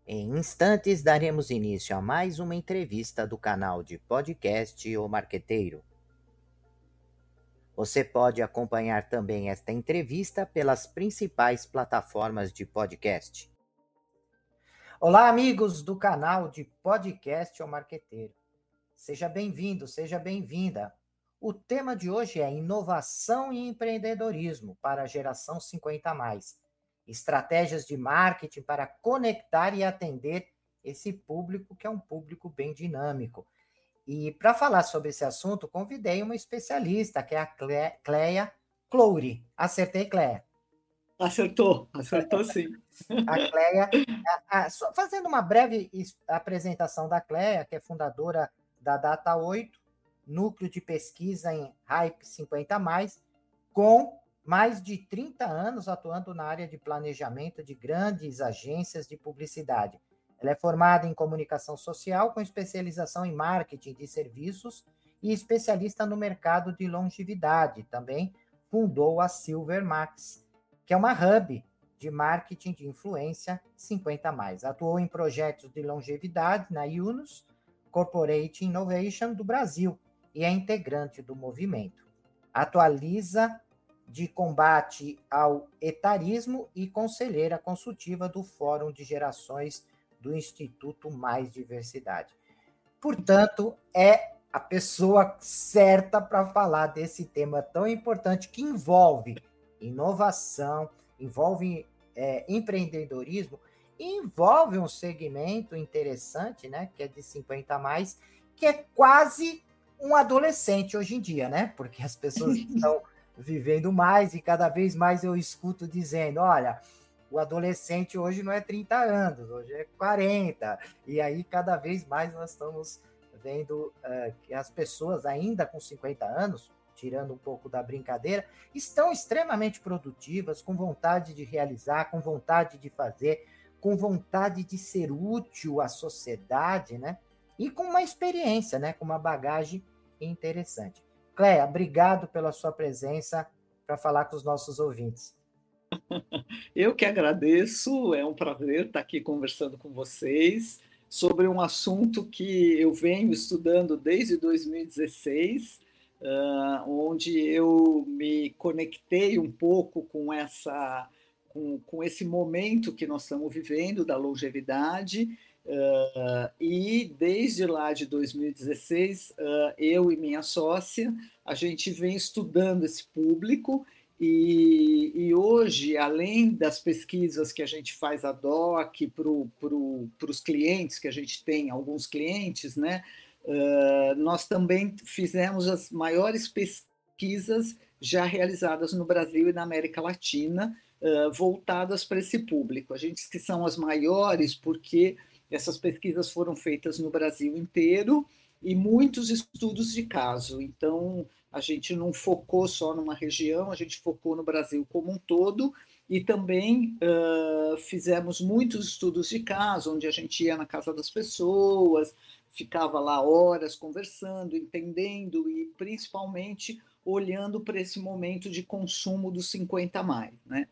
Em instantes, daremos início a mais uma entrevista do canal de podcast O Marqueteiro. Você pode acompanhar também esta entrevista pelas principais plataformas de podcast. Olá, amigos do canal de podcast O Marqueteiro. Seja bem-vindo, seja bem-vinda. O tema de hoje é inovação e empreendedorismo para a geração 50+. Estratégias de marketing para conectar e atender esse público, que é um público bem dinâmico. E para falar sobre esse assunto, convidei uma especialista, que é a Cleia Clouri. Acertei, Cleia? Acertou sim. A Cleia, só fazendo uma breve apresentação da Cleia, que é fundadora da Data 8, núcleo de pesquisa em Hype 50+, com mais de 30 anos atuando na área de planejamento de grandes agências de publicidade. Ela é formada em comunicação social, com especialização em marketing de serviços e especialista no mercado de longevidade. Também fundou a Silver Max, que é uma hub de marketing de influência 50+. Atuou em projetos de longevidade na Yunus Corporate Innovation do Brasil e é integrante do movimento. Atualiza de combate ao etarismo e conselheira consultiva do Fórum de Gerações do Instituto Mais Diversidade. Portanto, é a pessoa certa para falar desse tema tão importante que envolve inovação, envolve empreendedorismo, e envolve um segmento interessante, né, que é de 50+, que é quase um adolescente hoje em dia, né? Porque as pessoas estão vivendo mais e cada vez mais eu escuto dizendo, olha, o adolescente hoje não é 30 anos, hoje é 40. E aí cada vez mais nós estamos vendo que as pessoas ainda com 50 anos, tirando um pouco da brincadeira, estão extremamente produtivas, com vontade de realizar, com vontade de fazer, com vontade de ser útil à sociedade, né? E com uma experiência, né? Com uma bagagem interessante. Cleia, obrigado pela sua presença para falar com os nossos ouvintes. Eu que agradeço, é um prazer estar aqui conversando com vocês sobre um assunto que eu venho estudando desde 2016, onde eu me conectei um pouco com esse momento que nós estamos vivendo da longevidade, e desde lá de 2016, eu e minha sócia, a gente vem estudando esse público. E hoje, além das pesquisas que a gente faz ad hoc para os clientes, que a gente tem alguns clientes, né, nós também fizemos as maiores pesquisas já realizadas no Brasil e na América Latina, voltadas para esse público. A gente diz que são as maiores porque essas pesquisas foram feitas no Brasil inteiro e muitos estudos de caso. Então, a gente não focou só numa região, a gente focou no Brasil como um todo e também fizemos muitos estudos de caso, onde a gente ia na casa das pessoas, ficava lá horas conversando, entendendo e principalmente olhando para esse momento de consumo dos 50+, né?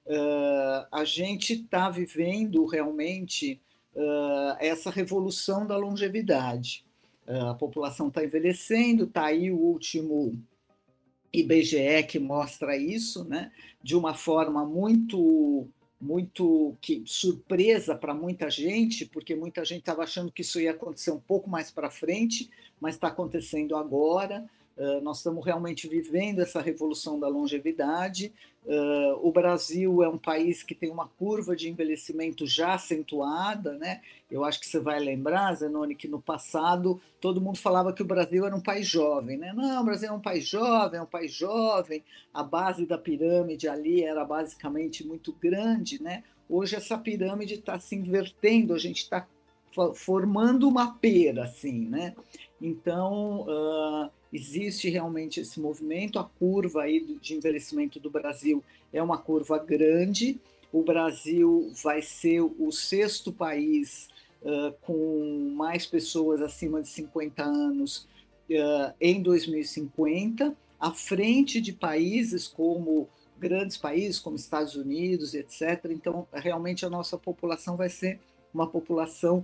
A gente está vivendo realmente essa revolução da longevidade. A população está envelhecendo, está aí o último IBGE que mostra isso, né, de uma forma muito surpresa para muita gente, porque muita gente estava achando que isso ia acontecer um pouco mais para frente, mas está acontecendo agora. Nós estamos realmente vivendo essa revolução da longevidade. O Brasil é um país que tem uma curva de envelhecimento já acentuada, né? Eu acho que você vai lembrar, Zenoni, que no passado todo mundo falava que o Brasil era um país jovem, né? Não, o Brasil é um país jovem, é um país jovem. A base da pirâmide ali era basicamente muito grande, né? Hoje essa pirâmide está se invertendo, a gente está formando uma pera, assim, né? Então, existe realmente esse movimento, a curva aí de envelhecimento do Brasil é uma curva grande. O Brasil vai ser o sexto país com mais pessoas acima de 50 anos em 2050, à frente de países como grandes países como Estados Unidos, etc. Então, realmente a nossa população vai ser uma população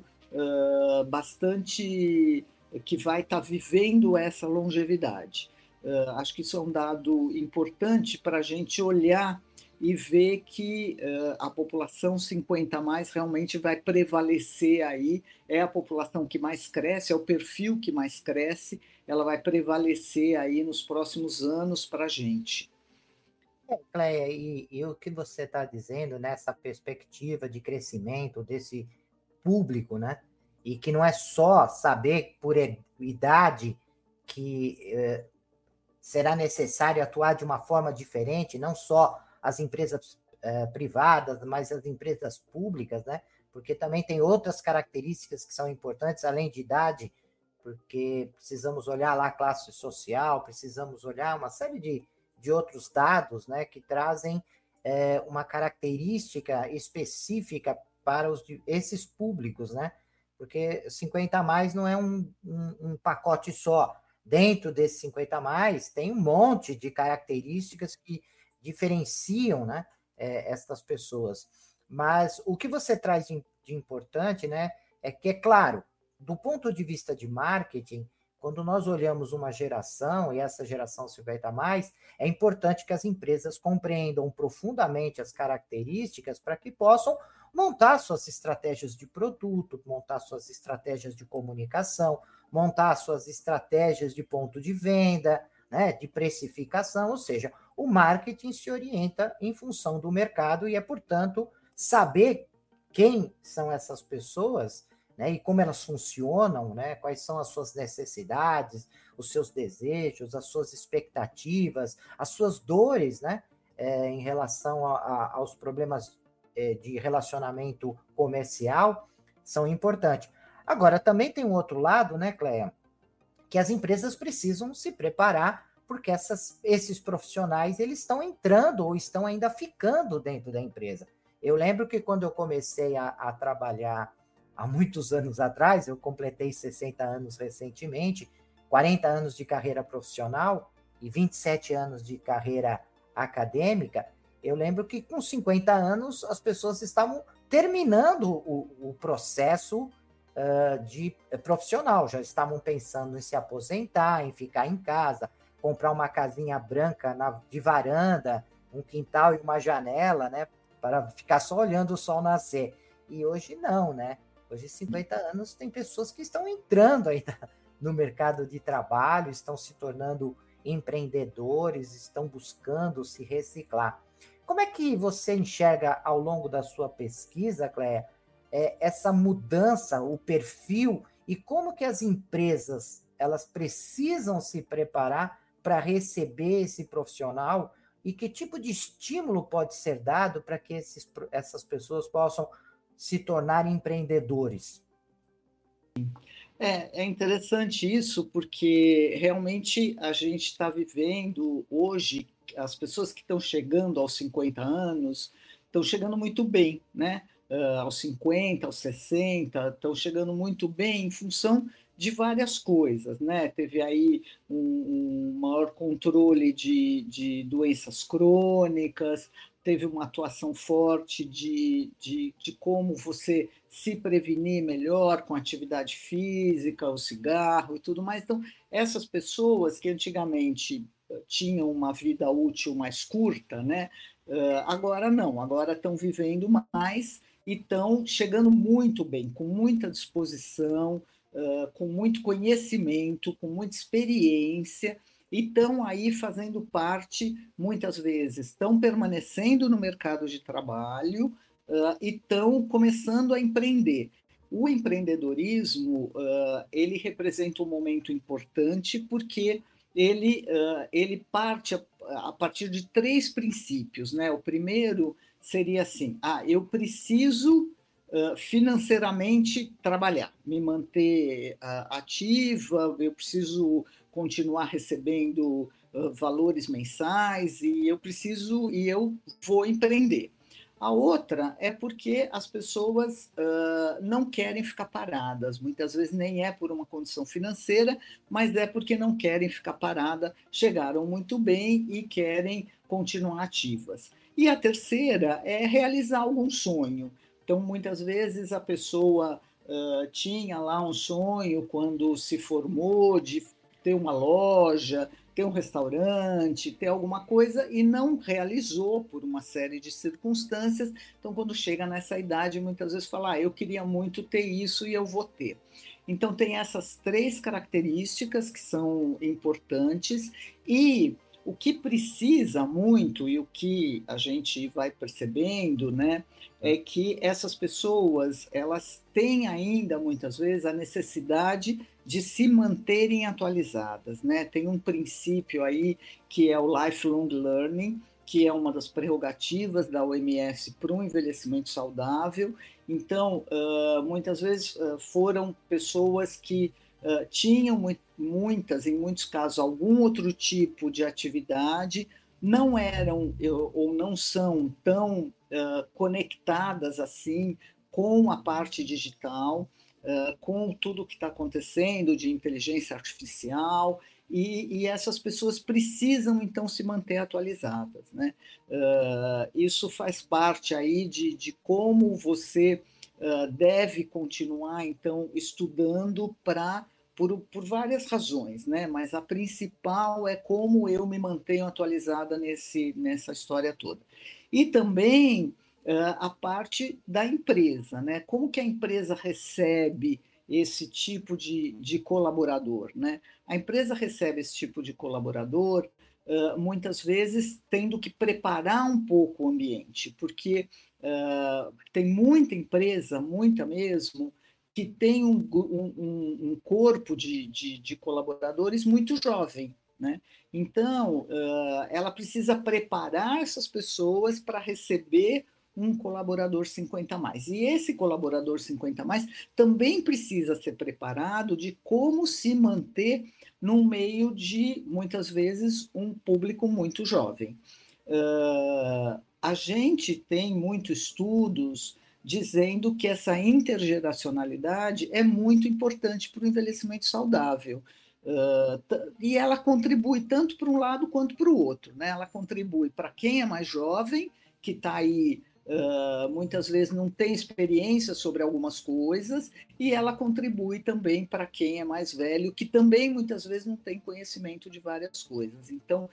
bastante que vai estar vivendo essa longevidade. Acho que isso é um dado importante para a gente olhar e ver que a população 50 a mais realmente vai prevalecer aí, é a população que mais cresce, é o perfil que mais cresce, ela vai prevalecer aí nos próximos anos para a gente. Cleia, e o que você está dizendo nessa perspectiva de crescimento desse público, né? E que não é só saber por idade que será necessário atuar de uma forma diferente, não só as empresas privadas, mas as empresas públicas, né? Porque também tem outras características que são importantes, além de idade, porque precisamos olhar lá a classe social, precisamos olhar uma série de outros dados, né, que trazem uma característica específica para esses públicos, né? Porque 50 a mais não é um pacote só. Dentro desse 50 a mais, tem um monte de características que diferenciam, né, essas pessoas. Mas o que você traz de importante, né, é que, é claro, do ponto de vista de marketing, quando nós olhamos uma geração, e essa geração 50 a mais, é importante que as empresas compreendam profundamente as características para que possam montar suas estratégias de produto, montar suas estratégias de comunicação, montar suas estratégias de ponto de venda, né, de precificação, ou seja, o marketing se orienta em função do mercado e é, portanto, saber quem são essas pessoas, né, e como elas funcionam, né, quais são as suas necessidades, os seus desejos, as suas expectativas, as suas dores, né, em relação aos problemas de relacionamento comercial, são importantes. Agora, também tem um outro lado, né, Cleia, que as empresas precisam se preparar, porque esses profissionais eles estão entrando ou estão ainda ficando dentro da empresa. Eu lembro que quando eu comecei a trabalhar há muitos anos atrás, eu completei 60 anos recentemente, 40 anos de carreira profissional e 27 anos de carreira acadêmica, eu lembro que com 50 anos as pessoas estavam terminando o processo de profissional, já estavam pensando em se aposentar, em ficar em casa, comprar uma casinha branca de varanda, um quintal e uma janela, né, para ficar só olhando o sol nascer. E hoje não, né? Hoje, 50 anos, tem pessoas que estão entrando ainda no mercado de trabalho, estão se tornando empreendedores, estão buscando se reciclar. Como é que você enxerga ao longo da sua pesquisa, Cléia, essa mudança, o perfil, e como que as empresas elas precisam se preparar para receber esse profissional e que tipo de estímulo pode ser dado para que essas pessoas possam se tornar empreendedores? É interessante isso, porque realmente a gente está vivendo hoje, as pessoas que estão chegando aos 50 anos estão chegando muito bem, né? Aos 50, aos 60, estão chegando muito bem em função de várias coisas, né? Teve aí um maior controle de doenças crônicas, teve uma atuação forte de como você se prevenir melhor com atividade física, o cigarro e tudo mais. Então, essas pessoas que antigamente tinham uma vida útil mais curta, né? Agora não, agora estão vivendo mais e estão chegando muito bem, com muita disposição, com muito conhecimento, com muita experiência, e estão aí fazendo parte, muitas vezes, estão permanecendo no mercado de trabalho e estão começando a empreender. O empreendedorismo, ele representa um momento importante porque ele parte a partir de três princípios, né? O primeiro seria assim: eu preciso financeiramente trabalhar, me manter ativa, eu preciso continuar recebendo valores mensais e eu vou empreender. A outra é porque as pessoas não querem ficar paradas, muitas vezes nem é por uma condição financeira, mas é porque não querem ficar paradas, chegaram muito bem e querem continuar ativas. E a terceira é realizar algum sonho. Então, muitas vezes a pessoa tinha lá um sonho quando se formou de ter uma loja, ter um restaurante, ter alguma coisa e não realizou por uma série de circunstâncias. Então, quando chega nessa idade, muitas vezes fala: eu queria muito ter isso e eu vou ter. Então, tem essas 3 características que são importantes e o que precisa muito e o que a gente vai percebendo, né, é que essas pessoas, elas têm ainda muitas vezes a necessidade de se manterem atualizadas, né? Tem um princípio aí que é o lifelong learning, que é uma das prerrogativas da OMS para um envelhecimento saudável. Então, muitas vezes foram pessoas que tinham muitas, em muitos casos, algum outro tipo de atividade, não eram ou não são tão conectadas assim com a parte digital, com tudo que está acontecendo de inteligência artificial, e essas pessoas precisam, então, se manter atualizadas, né? Isso faz parte aí de como você deve continuar, então, estudando por várias razões, né? Mas a principal é como eu me mantenho atualizada nessa história toda. E também a parte da empresa, né? Como que a empresa recebe esse tipo de colaborador, né? A empresa recebe esse tipo de colaborador muitas vezes tendo que preparar um pouco o ambiente, porque tem muita empresa, muita mesmo, que tem um corpo de colaboradores muito jovem, né? Então, ela precisa preparar essas pessoas para receber um colaborador 50 mais. E esse colaborador 50 mais também precisa ser preparado de como se manter no meio de, muitas vezes, um público muito jovem. A gente tem muitos estudos dizendo que essa intergeracionalidade é muito importante para o envelhecimento saudável. E ela contribui tanto para um lado quanto para o outro, né? Ela contribui para quem é mais jovem, que está aí muitas vezes não tem experiência sobre algumas coisas, e ela contribui também para quem é mais velho, que também muitas vezes não tem conhecimento de várias coisas. Então,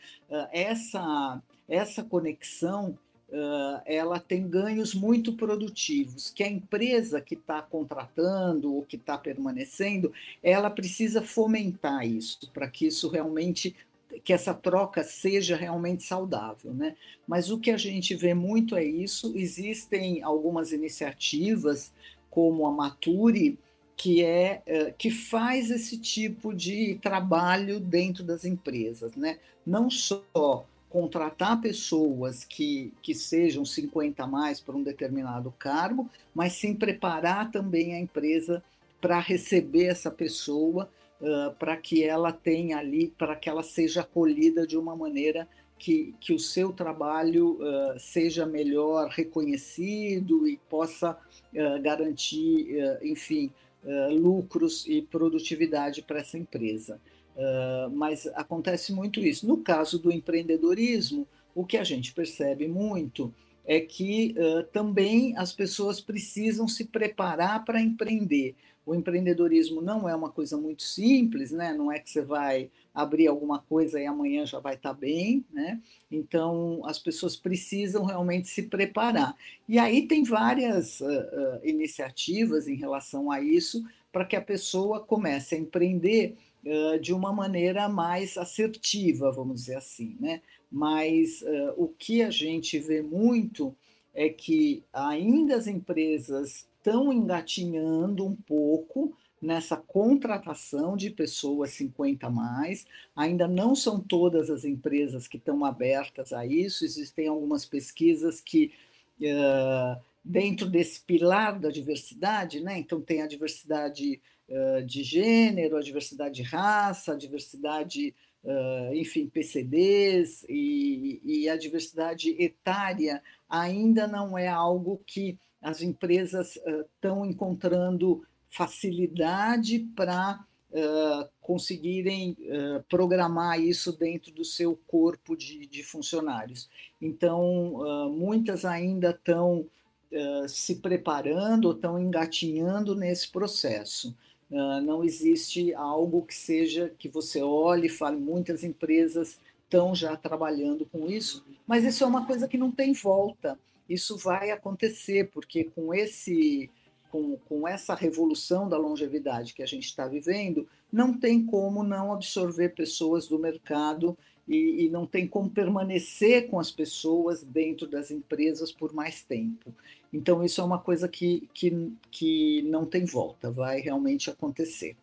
essa conexão ela tem ganhos muito produtivos, que a empresa que está contratando ou que está permanecendo, ela precisa fomentar isso, para que isso realmente, que essa troca seja realmente saudável, né? Mas o que a gente vê muito é isso. Existem algumas iniciativas, como a Mature, que faz esse tipo de trabalho dentro das empresas, né? Não só contratar pessoas que sejam 50 a mais para um determinado cargo, mas sim preparar também a empresa para receber essa pessoa, para que ela tenha ali, para que ela seja acolhida de uma maneira que o seu trabalho seja melhor reconhecido e possa garantir, enfim, lucros e produtividade para essa empresa. Mas acontece muito isso. No caso do empreendedorismo, o que a gente percebe muito é que também as pessoas precisam se preparar para empreender. O empreendedorismo não é uma coisa muito simples, né? Não é que você vai abrir alguma coisa e amanhã já vai estar bem, né? Então, as pessoas precisam realmente se preparar. E aí tem várias iniciativas em relação a isso, para que a pessoa comece a empreender de uma maneira mais assertiva, vamos dizer assim, né? Mas o que a gente vê muito é que ainda as empresas estão engatinhando um pouco nessa contratação de pessoas 50 a mais. Ainda não são todas as empresas que estão abertas a isso. Existem algumas pesquisas que dentro desse pilar da diversidade, né? Então tem a diversidade de gênero, a diversidade de raça, a diversidade, enfim, PCDs e a diversidade etária ainda não é algo que as empresas estão encontrando facilidade para conseguirem programar isso dentro do seu corpo de funcionários. Então, muitas ainda estão se preparando ou estão engatinhando nesse processo. Não existe algo que seja que você olhe e fale, muitas empresas estão já trabalhando com isso, mas isso é uma coisa que não tem volta. Isso vai acontecer, porque com essa revolução da longevidade que a gente está vivendo, não tem como não absorver pessoas do mercado e não tem como permanecer com as pessoas dentro das empresas por mais tempo. Então, isso é uma coisa que não tem volta, vai realmente acontecer.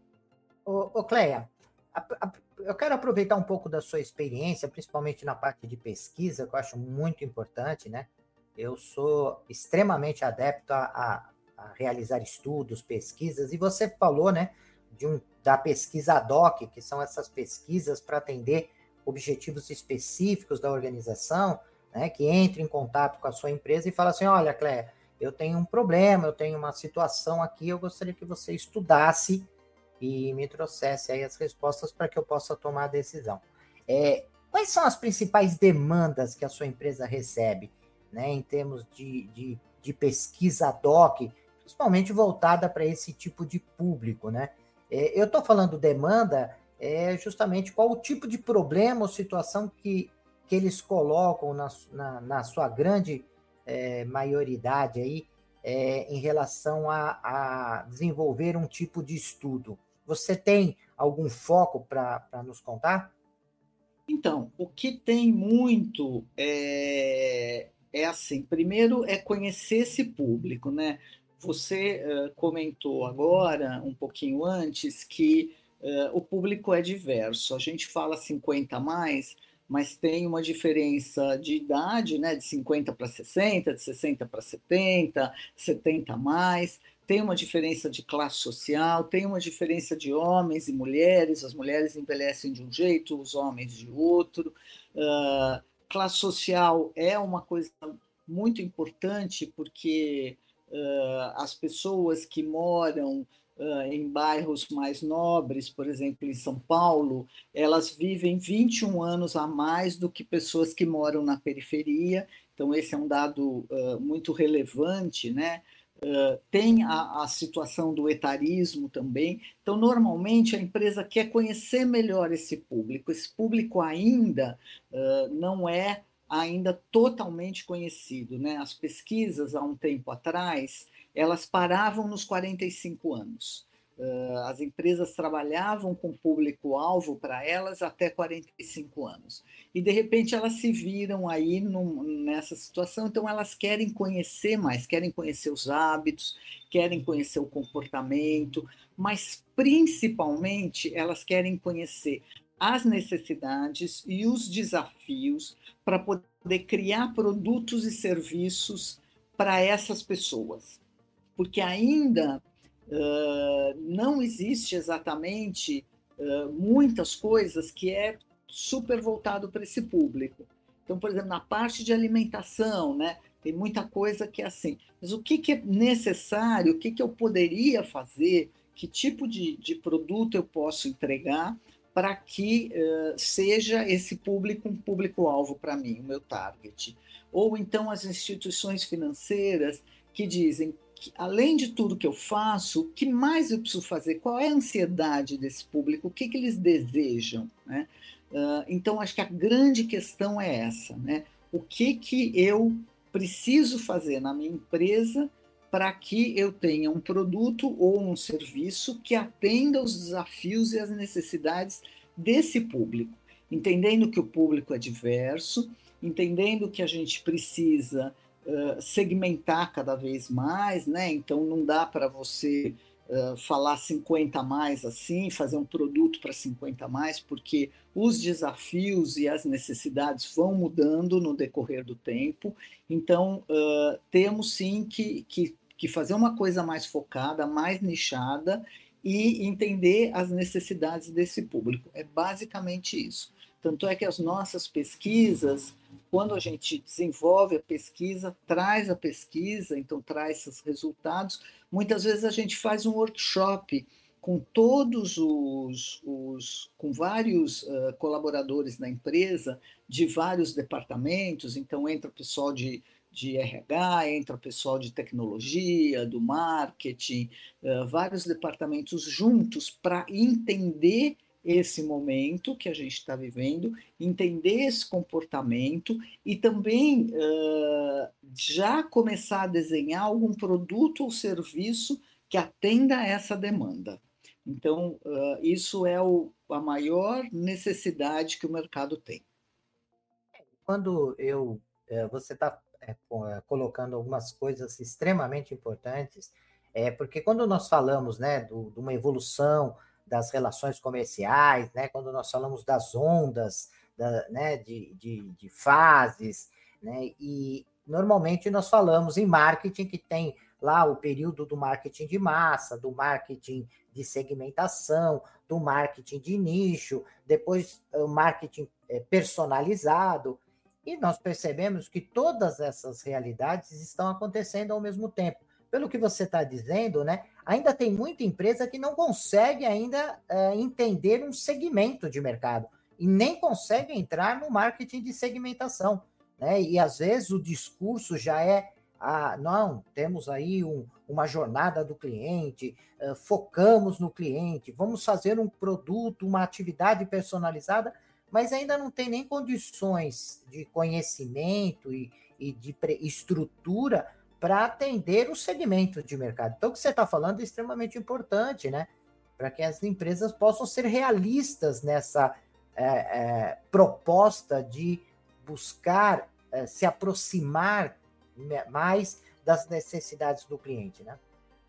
Cleia, eu quero aproveitar um pouco da sua experiência, principalmente na parte de pesquisa, que eu acho muito importante, né? Eu sou extremamente adepto a realizar estudos, pesquisas, e você falou, né, da pesquisa ad hoc, que são essas pesquisas para atender objetivos específicos da organização, né, que entra em contato com a sua empresa e fala assim, olha, Cleia, eu tenho um problema, eu tenho uma situação aqui, eu gostaria que você estudasse e me trouxesse aí as respostas para que eu possa tomar a decisão. Quais são as principais demandas que a sua empresa recebe, né, em termos de pesquisa ad hoc, principalmente voltada para esse tipo de público, né? Eu estou falando demanda, justamente qual o tipo de problema ou situação que eles colocam na sua grande maioridade aí, em relação a desenvolver um tipo de estudo. Você tem algum foco para nos contar? Então, o que tem muito é assim, primeiro é conhecer esse público, né? Você comentou agora, um pouquinho antes, que o público é diverso. A gente fala 50 a mais, mas tem uma diferença de idade, né? De 50 para 60, de 60 para 70, 70 a mais. Tem uma diferença de classe social, tem uma diferença de homens e mulheres, as mulheres envelhecem de um jeito, os homens de outro. Classe social é uma coisa muito importante, porque as pessoas que moram em bairros mais nobres, por exemplo, em São Paulo, elas vivem 21 anos a mais do que pessoas que moram na periferia, então esse é um dado muito relevante, né? Tem a situação do etarismo também. Então, normalmente, a empresa quer conhecer melhor esse público. Esse público ainda não é ainda totalmente conhecido, né? As pesquisas, há um tempo atrás, elas paravam nos 45 anos. As empresas trabalhavam com público-alvo para elas até 45 anos. E, de repente, elas se viram aí nessa situação, então elas querem conhecer mais, querem conhecer os hábitos, querem conhecer o comportamento, mas, principalmente, elas querem conhecer as necessidades e os desafios para poder criar produtos e serviços para essas pessoas. Porque ainda não existe exatamente muitas coisas que é super voltado para esse público. Então, por exemplo, na parte de alimentação, né, tem muita coisa que é assim. Mas o que é necessário, o que eu poderia fazer, que tipo de produto eu posso entregar para que seja esse público um público-alvo para mim, o meu target. Ou então as instituições financeiras que dizem, além de tudo que eu faço, o que mais eu preciso fazer? Qual é a ansiedade desse público? O que eles desejam? Né? Então, acho que a grande questão é essa, né? O que eu preciso fazer na minha empresa para que eu tenha um produto ou um serviço que atenda os desafios e as necessidades desse público, entendendo que o público é diverso, entendendo que a gente precisa segmentar cada vez mais, né? Então não dá para você falar 50 a mais assim, fazer um produto para 50 a mais, porque os desafios e as necessidades vão mudando no decorrer do tempo. Então temos sim que fazer uma coisa mais focada, mais nichada e entender as necessidades desse público. É basicamente isso. Tanto é que as nossas pesquisas, quando a gente desenvolve a pesquisa, traz a pesquisa, então traz esses resultados, muitas vezes a gente faz um workshop com todos com vários colaboradores da empresa, de vários departamentos, então entra pessoal de de RH, entra pessoal de tecnologia, do marketing, vários departamentos juntos para entender esse momento que a gente está vivendo, entender esse comportamento e também já começar a desenhar algum produto ou serviço que atenda a essa demanda. Então, isso é a maior necessidade que o mercado tem. Quando você está colocando algumas coisas extremamente importantes, porque quando nós falamos, né, de uma evolução das relações comerciais, né, quando nós falamos das ondas, né, de fases, né, e normalmente nós falamos em marketing que tem lá o período do marketing de massa, do marketing de segmentação, do marketing de nicho, depois o marketing personalizado, e nós percebemos que todas essas realidades estão acontecendo ao mesmo tempo. Pelo que você está dizendo, né, ainda tem muita empresa que não consegue ainda entender um segmento de mercado e nem consegue entrar no marketing de segmentação, né? E às vezes o discurso já é não, temos aí uma jornada do cliente, focamos no cliente, vamos fazer um produto, uma atividade personalizada, mas ainda não tem nem condições de conhecimento e de estrutura para atender o segmento de mercado. Então, o que você está falando é extremamente importante, né? Para que as empresas possam ser realistas nessa proposta de buscar se aproximar mais das necessidades do cliente, né?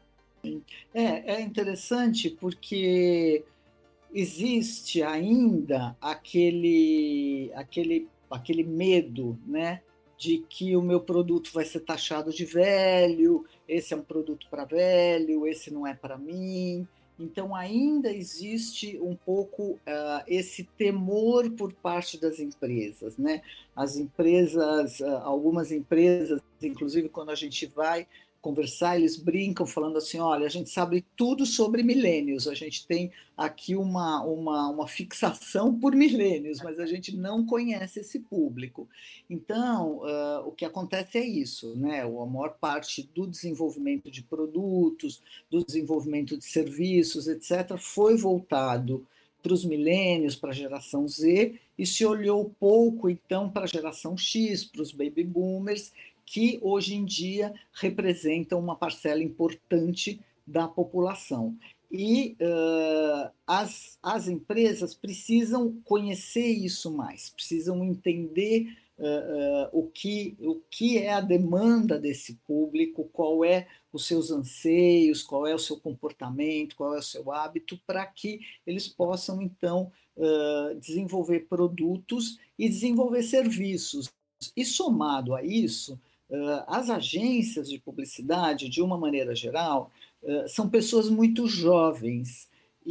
É interessante porque existe ainda aquele medo, né, de que o meu produto vai ser taxado de velho, esse é um produto para velho, esse não é para mim. Então, ainda existe um pouco esse temor por parte das empresas, né? As empresas, algumas empresas, inclusive quando a gente vai conversar, eles brincam falando assim, olha, a gente sabe tudo sobre milênios, a gente tem aqui uma fixação por milênios, mas a gente não conhece esse público. Então, o que acontece é isso, né? A maior parte do desenvolvimento de produtos, do desenvolvimento de serviços, etc., foi voltado para os milênios, para a geração Z, e se olhou pouco, então, para a geração X, para os baby boomers, que hoje em dia representam uma parcela importante da população. E as empresas precisam conhecer isso mais, precisam entender o que é a demanda desse público, qual é os seus anseios, qual é o seu comportamento, qual é o seu hábito, para que eles possam, então, desenvolver produtos e desenvolver serviços. E somado a isso, as agências de publicidade, de uma maneira geral, são pessoas muito jovens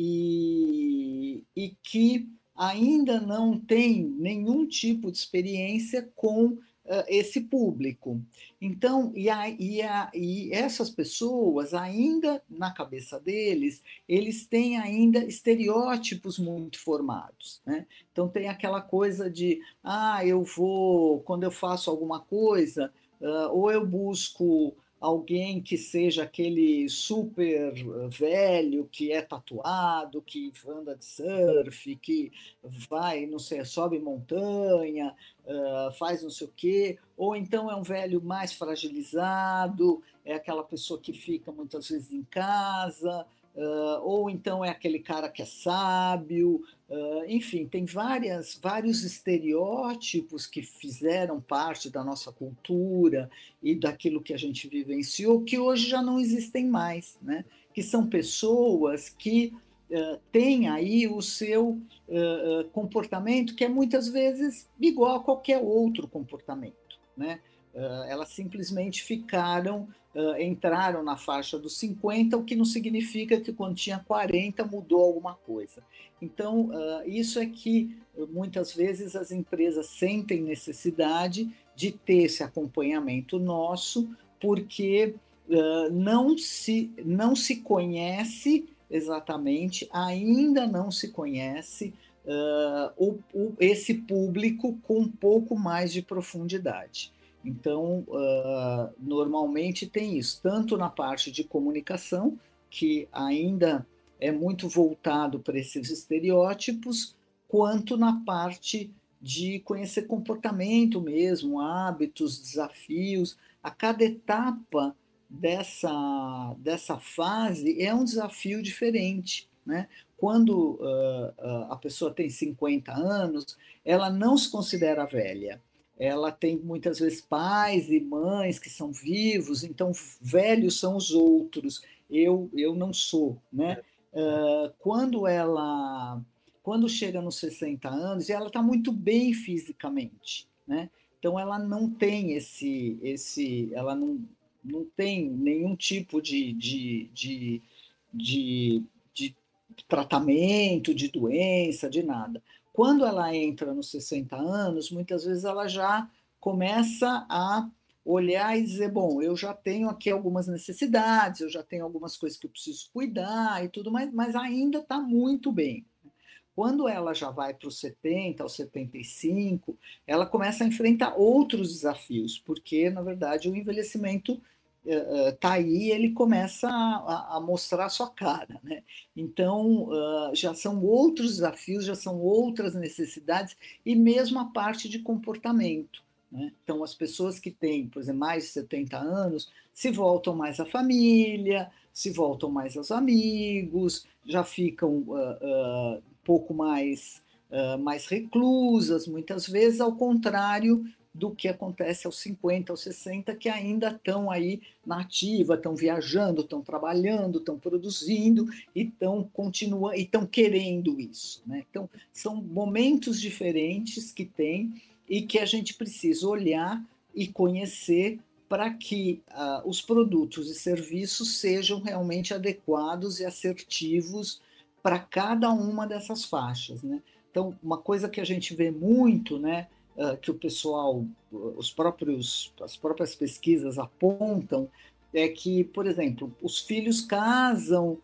e que ainda não têm nenhum tipo de experiência com esse público. Então, e essas pessoas, ainda na cabeça deles, eles têm ainda estereótipos muito formados, né? Então, tem aquela coisa de, quando eu faço alguma coisa, ou eu busco alguém que seja aquele super velho, que é tatuado, que anda de surf, que vai, não sei, sobe montanha, faz não sei o quê, ou então é um velho mais fragilizado, é aquela pessoa que fica muitas vezes em casa, ou então é aquele cara que é sábio, enfim, tem vários estereótipos que fizeram parte da nossa cultura e daquilo que a gente vivenciou, que hoje já não existem mais, né? Que são pessoas que têm aí o seu comportamento, que é muitas vezes igual a qualquer outro comportamento, né? Elas simplesmente entraram na faixa dos 50, o que não significa que quando tinha 40 mudou alguma coisa. Então, isso é que muitas vezes as empresas sentem necessidade de ter esse acompanhamento nosso, porque não se conhece exatamente, ainda não se conhece esse público com um pouco mais de profundidade. Então, normalmente tem isso, tanto na parte de comunicação, que ainda é muito voltado para esses estereótipos, quanto na parte de conhecer comportamento mesmo, hábitos, desafios. A cada etapa dessa fase é um desafio diferente, né? Quando a pessoa tem 50 anos, ela não se considera velha. Ela tem muitas vezes pais e mães que são vivos, então velhos são os outros, eu não sou, né? Quando chega nos 60 anos, ela está muito bem fisicamente, né? Então ela não tem ela não tem nenhum tipo de, de tratamento, de doença, de nada. Quando ela entra nos 60 anos, muitas vezes ela já começa a olhar e dizer, bom, eu já tenho aqui algumas necessidades, eu já tenho algumas coisas que eu preciso cuidar e tudo mais, mas ainda está muito bem. Quando ela já vai para os 70, aos 75, ela começa a enfrentar outros desafios, porque, na verdade, o envelhecimento está aí, ele começa a mostrar a sua cara, né? Então, já são outros desafios, já são outras necessidades, e mesmo a parte de comportamento, né? Então, as pessoas que têm, por exemplo, mais de 70 anos, se voltam mais à família, se voltam mais aos amigos, já ficam um pouco mais reclusas, muitas vezes, ao contrário do que acontece aos 50, aos 60, que ainda estão aí na ativa, estão viajando, estão trabalhando, estão produzindo e estão querendo isso, né? Então, são momentos diferentes que tem e que a gente precisa olhar e conhecer para que os produtos e serviços sejam realmente adequados e assertivos para cada uma dessas faixas, né? Então, uma coisa que a gente vê muito, né, que o pessoal, as próprias pesquisas apontam, é que, por exemplo, os filhos casam,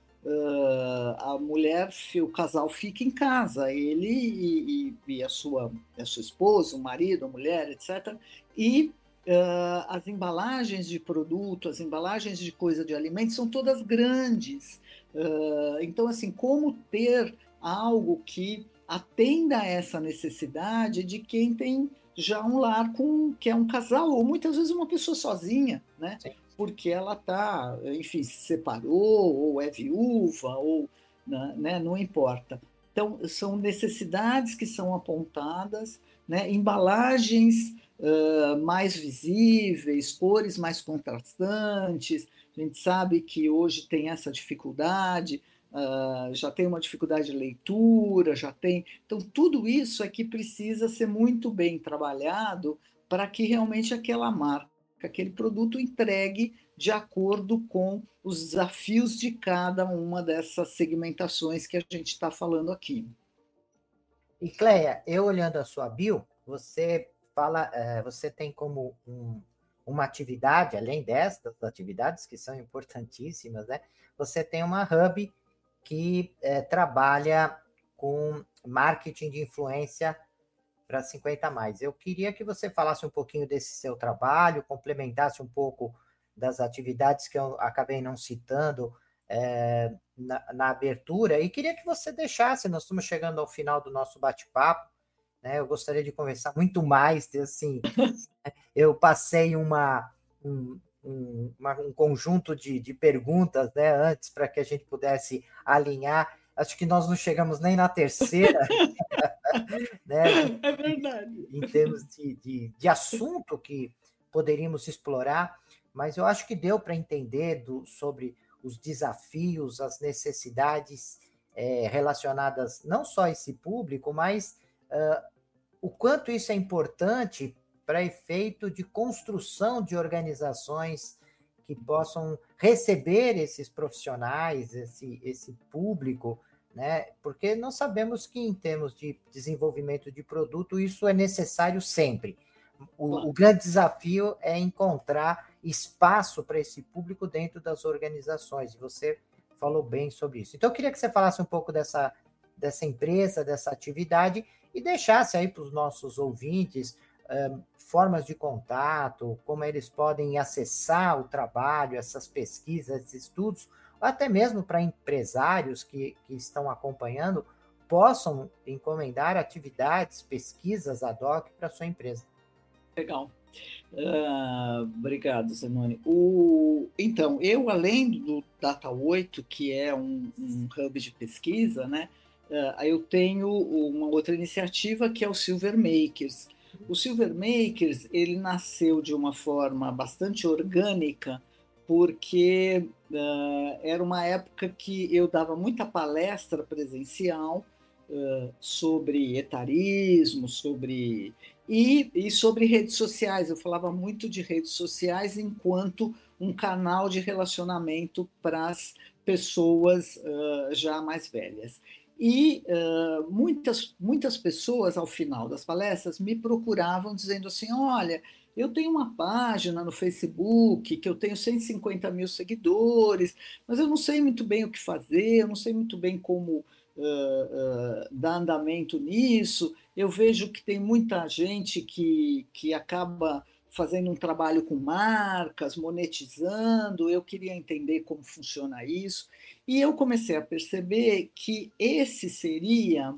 a mulher, o casal fica em casa, ele e a sua esposa, o marido, a mulher, etc. E as embalagens de produto, as embalagens de coisa de alimento são todas grandes. Então, assim, como ter algo que atenda a essa necessidade de quem tem já um lar que é um casal, ou muitas vezes uma pessoa sozinha, né? Sim. Porque ela está, enfim, se separou, ou é viúva, ou né, não importa. Então, são necessidades que são apontadas, né? Embalagens mais visíveis, cores mais contrastantes. A gente sabe que hoje tem essa dificuldade, já tem uma dificuldade de leitura, já tem. Então, tudo isso é que precisa ser muito bem trabalhado para que realmente aquela marca, aquele produto entregue de acordo com os desafios de cada uma dessas segmentações que a gente está falando aqui. E, Cleia, eu olhando a sua bio, você fala, você tem como uma atividade, além destas atividades que são importantíssimas, né? Você tem uma hub que trabalha com marketing de influência para 50 mais. Eu queria que você falasse um pouquinho desse seu trabalho, complementasse um pouco das atividades que eu acabei não citando na abertura, e queria que você deixasse, nós estamos chegando ao final do nosso bate-papo, né? Eu gostaria de conversar muito mais, assim, eu passei um conjunto de perguntas, né, antes para que a gente pudesse alinhar. Acho que nós não chegamos nem na terceira, né, É verdade. em termos de assunto que poderíamos explorar, mas eu acho que deu para entender sobre os desafios, as necessidades relacionadas não só a esse público, mas o quanto isso é importante para efeito de construção de organizações que possam receber esses profissionais, esse público, né? Porque nós sabemos que, em termos de desenvolvimento de produto, isso é necessário sempre. O grande desafio é encontrar espaço para esse público dentro das organizações, e você falou bem sobre isso. Então, eu queria que você falasse um pouco dessa empresa, dessa atividade, e deixasse aí para os nossos ouvintes formas de contato, como eles podem acessar o trabalho, essas pesquisas, esses estudos, ou até mesmo para empresários que estão acompanhando, possam encomendar atividades, pesquisas ad hoc para a sua empresa. Legal. Obrigado, Zenoni. Então, eu, além do Data 8, que é um hub de pesquisa, né, eu tenho uma outra iniciativa que é o Silver Makers. O Silver Makers, ele nasceu de uma forma bastante orgânica, porque era uma época que eu dava muita palestra presencial sobre etarismo, e sobre redes sociais. Eu falava muito de redes sociais enquanto um canal de relacionamento para as pessoas já mais velhas. E muitas pessoas, ao final das palestras, me procuravam dizendo assim: olha, eu tenho uma página no Facebook que eu tenho 150 mil seguidores, mas eu não sei muito bem o que fazer, eu não sei muito bem como dar andamento nisso. Eu vejo que tem muita gente que acaba fazendo um trabalho com marcas, monetizando. Eu queria entender como funciona isso. E eu comecei a perceber que esse seria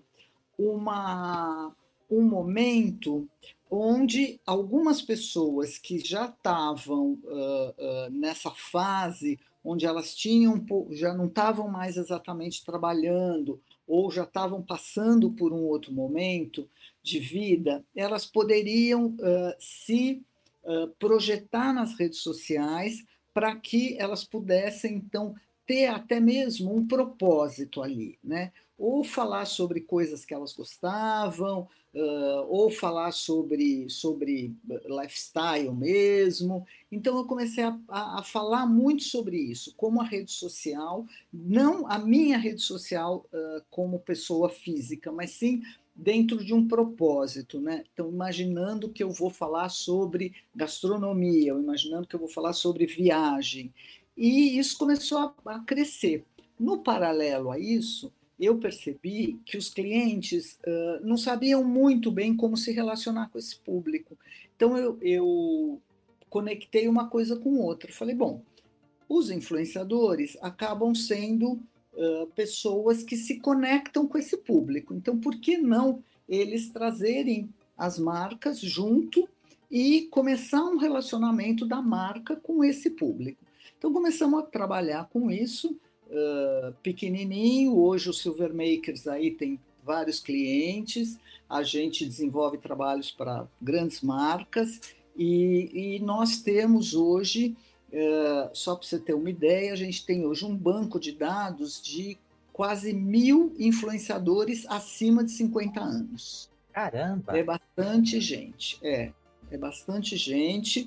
um momento onde algumas pessoas que já estavam nessa fase, onde elas já não estavam mais exatamente trabalhando, ou já estavam passando por um outro momento de vida, elas poderiam se projetar nas redes sociais para que elas pudessem, então, ter até mesmo um propósito ali, né? Ou falar sobre coisas que elas gostavam, ou falar sobre lifestyle mesmo. Então, eu comecei a falar muito sobre isso, como a rede social, não a minha rede social como pessoa física, mas sim dentro de um propósito, né? Então, imaginando que eu vou falar sobre gastronomia, imaginando que eu vou falar sobre viagem. E isso começou a crescer. No paralelo a isso, eu percebi que os clientes não sabiam muito bem como se relacionar com esse público. Então, eu conectei uma coisa com outra. Falei, bom, os influenciadores acabam sendo pessoas que se conectam com esse público. Então, por que não eles trazerem as marcas junto e começar um relacionamento da marca com esse público? Então, começamos a trabalhar com isso, pequenininho. Hoje o Silver Makers aí tem vários clientes, a gente desenvolve trabalhos para grandes marcas e nós temos hoje, só para você ter uma ideia, a gente tem hoje um banco de dados de quase 1.000 influenciadores acima de 50 anos. Caramba! É bastante gente, é bastante gente,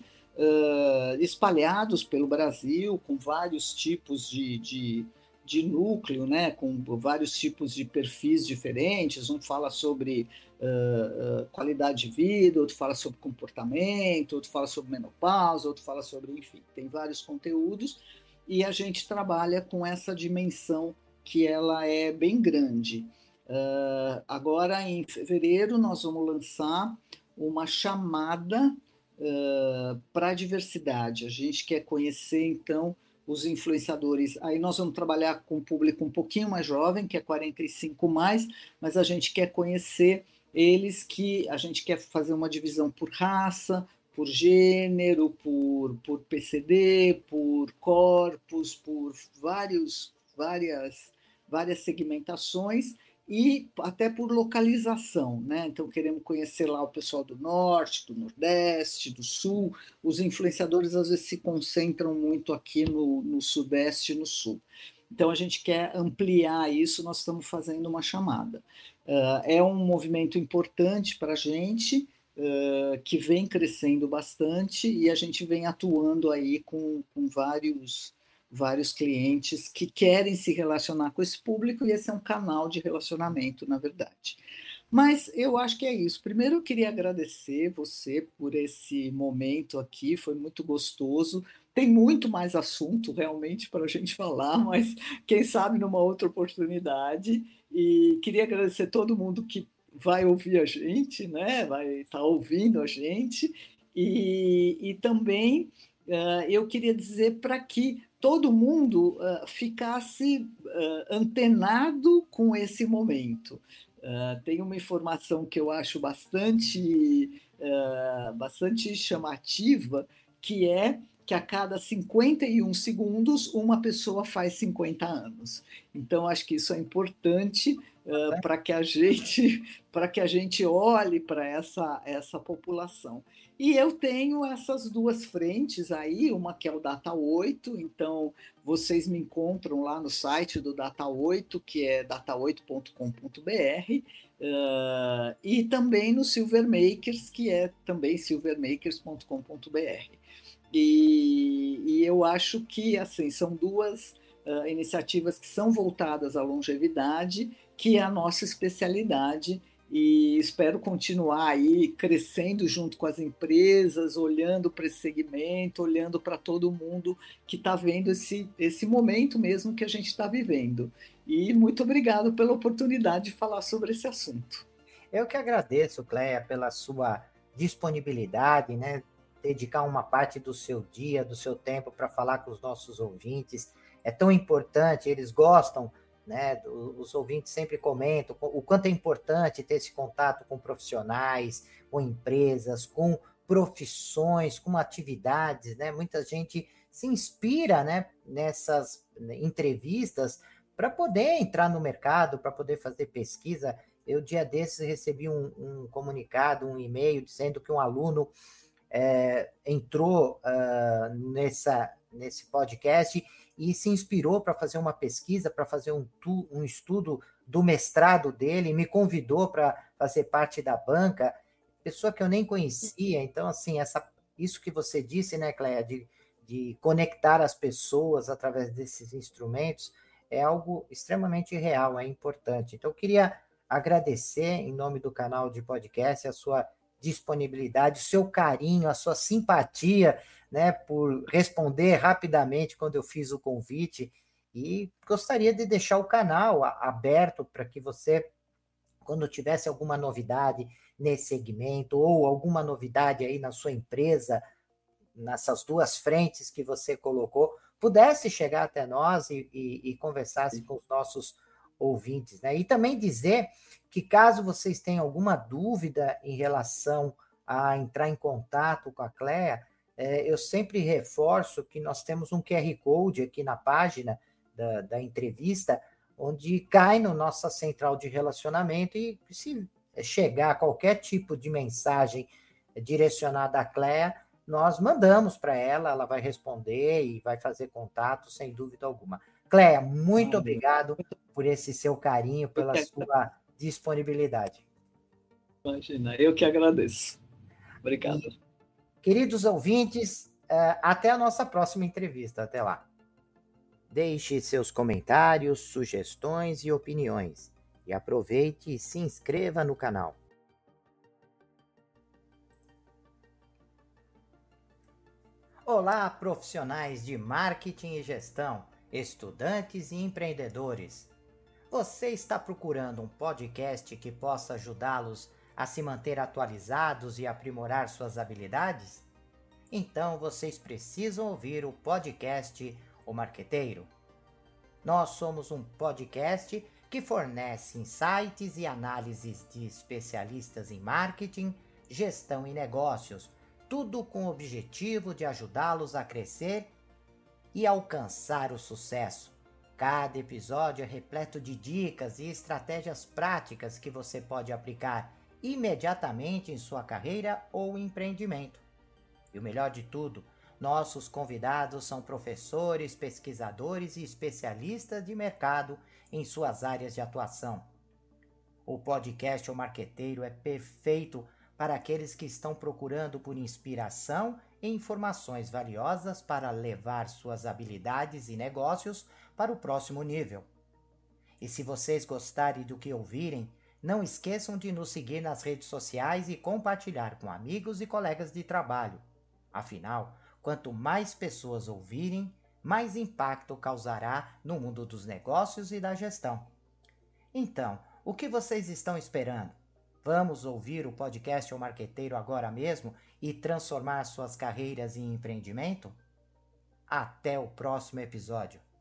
espalhados pelo Brasil, com vários tipos de núcleo, né? Com vários tipos de perfis diferentes. Um fala sobre qualidade de vida, outro fala sobre comportamento, outro fala sobre menopausa, outro fala sobre, enfim, tem vários conteúdos, e a gente trabalha com essa dimensão que ela é bem grande. Agora, em fevereiro, nós vamos lançar uma chamada para a diversidade. A gente quer conhecer, então, os influenciadores. Aí nós vamos trabalhar com um público um pouquinho mais jovem, que é 45 mais, mas a gente quer conhecer eles, que a gente quer fazer uma divisão por raça, por gênero, por PCD, por corpos, por várias segmentações, e até por localização, né? Então, queremos conhecer lá o pessoal do Norte, do Nordeste, do Sul. Os influenciadores, às vezes, se concentram muito aqui no Sudeste e no Sul. Então, a gente quer ampliar isso, nós estamos fazendo uma chamada. É um movimento importante para a gente, que vem crescendo bastante, e a gente vem atuando aí com vários clientes que querem se relacionar com esse público, e esse é um canal de relacionamento, na verdade. Mas eu acho que é isso. Primeiro, eu queria agradecer você por esse momento aqui, foi muito gostoso. Tem muito mais assunto realmente para a gente falar, mas quem sabe numa outra oportunidade. E queria agradecer todo mundo que vai ouvir a gente, né? Vai estar ouvindo a gente, e também eu queria dizer para que todo mundo ficasse antenado com esse momento. Tem uma informação que eu acho bastante chamativa, que é que a cada 51 segundos uma pessoa faz 50 anos. Então, acho que isso é importante para que a gente olhe para essa população. E eu tenho essas duas frentes aí, uma que é o Data 8, então vocês me encontram lá no site do Data 8, que é data8.com.br, e também no Silver Makers, que é também silvermakers.com.br. E eu acho que assim são duas iniciativas que são voltadas à longevidade, que é a nossa especialidade, e espero continuar aí crescendo junto com as empresas, olhando para esse segmento, olhando para todo mundo que está vendo esse momento mesmo que a gente está vivendo. E muito obrigado pela oportunidade de falar sobre esse assunto. Eu que agradeço, Cléia, pela sua disponibilidade, né? Dedicar uma parte do seu dia, do seu tempo para falar com os nossos ouvintes. É tão importante, eles gostam, né? Os ouvintes sempre comentam o quanto é importante ter esse contato com profissionais, com empresas, com profissões, com atividades, né? Muita gente se inspira, né, nessas entrevistas para poder entrar no mercado, para poder fazer pesquisa. Eu, dia desses, recebi um comunicado, um e-mail, dizendo que um aluno entrou nesse podcast e se inspirou para fazer uma pesquisa, para fazer um estudo do mestrado dele, me convidou para fazer parte da banca, pessoa que eu nem conhecia. Então, assim, isso que você disse, né, Cléia, de conectar as pessoas através desses instrumentos, é algo extremamente real, é importante. Então, eu queria agradecer, em nome do canal de podcast, a sua disponibilidade, o seu carinho, a sua simpatia, né, por responder rapidamente quando eu fiz o convite, e gostaria de deixar o canal aberto para que você, quando tivesse alguma novidade nesse segmento, ou alguma novidade aí na sua empresa, nessas duas frentes que você colocou, pudesse chegar até nós e conversasse com os nossos ouvintes, né? E também dizer que caso vocês tenham alguma dúvida em relação a entrar em contato com a Cléia, eu sempre reforço que nós temos um QR Code aqui na página da entrevista, onde cai no nossa central de relacionamento, e se chegar qualquer tipo de mensagem direcionada à Cléia, nós mandamos para ela, ela vai responder e vai fazer contato, sem dúvida alguma. Cléia, muito obrigado por esse seu carinho, pela sua disponibilidade. Imagina, eu que agradeço. Obrigado. E, queridos ouvintes, até a nossa próxima entrevista. Até lá. Deixe seus comentários, sugestões e opiniões. E aproveite e se inscreva no canal. Olá, profissionais de marketing e gestão, estudantes e empreendedores. Você está procurando um podcast que possa ajudá-los a se manter atualizados e aprimorar suas habilidades? Então vocês precisam ouvir o podcast O Marqueteiro. Nós somos um podcast que fornece insights e análises de especialistas em marketing, gestão e negócios, tudo com o objetivo de ajudá-los a crescer e alcançar o sucesso. Cada episódio é repleto de dicas e estratégias práticas que você pode aplicar imediatamente em sua carreira ou empreendimento. E o melhor de tudo, nossos convidados são professores, pesquisadores e especialistas de mercado em suas áreas de atuação. O podcast O Marqueteiro é perfeito para aqueles que estão procurando por inspiração e informações valiosas para levar suas habilidades e negócios para o próximo nível. E se vocês gostarem do que ouvirem, não esqueçam de nos seguir nas redes sociais e compartilhar com amigos e colegas de trabalho. Afinal, quanto mais pessoas ouvirem, mais impacto causará no mundo dos negócios e da gestão. Então, o que vocês estão esperando? Vamos ouvir o podcast O Marqueteiro agora mesmo e transformar suas carreiras em empreendimento? Até o próximo episódio.